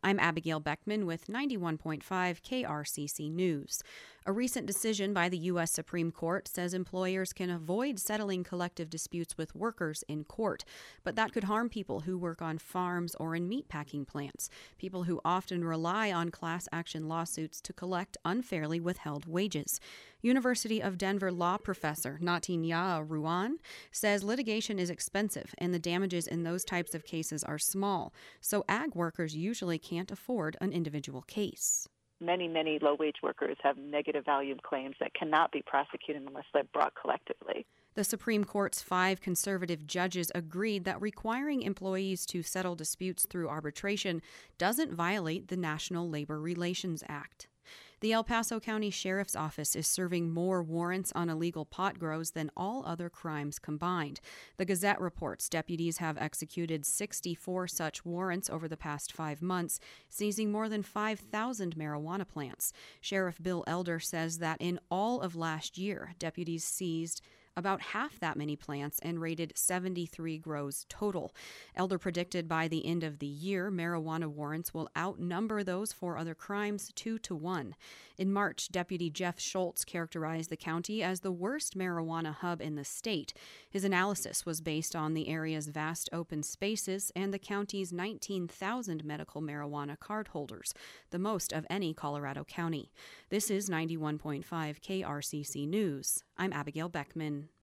I'm Abigail Beckman with 91.5 KRCC News. A recent decision by the U.S. Supreme Court says employers can avoid settling collective disputes with workers in court, but that could harm people who work on farms or in meatpacking plants, people who often rely on class action lawsuits to collect unfairly withheld wages. University of Denver law professor Natinyaa Ruan says litigation is expensive and the damages in those types of cases are small, so ag workers usually can't afford an individual case. Many low-wage workers have negative value claims that cannot be prosecuted unless they're brought collectively. The Supreme Court's 5 conservative judges agreed that requiring employees to settle disputes through arbitration doesn't violate the National Labor Relations Act. The El Paso County Sheriff's Office is serving more warrants on illegal pot grows than all other crimes combined. The Gazette reports deputies have executed 64 such warrants over the past 5 months, seizing more than 5,000 marijuana plants. Sheriff Bill Elder says that in all of last year, deputies seized about half that many plants and raided 73 grows total. Elder predicted by the end of the year, marijuana warrants will outnumber those for other crimes 2-1. In March, Deputy Jeff Schultz characterized the county as the worst marijuana hub in the state. His analysis was based on the area's vast open spaces and the county's 19,000 medical marijuana cardholders, the most of any Colorado county. This is 91.5 KRCC News. I'm Abigail Beckman.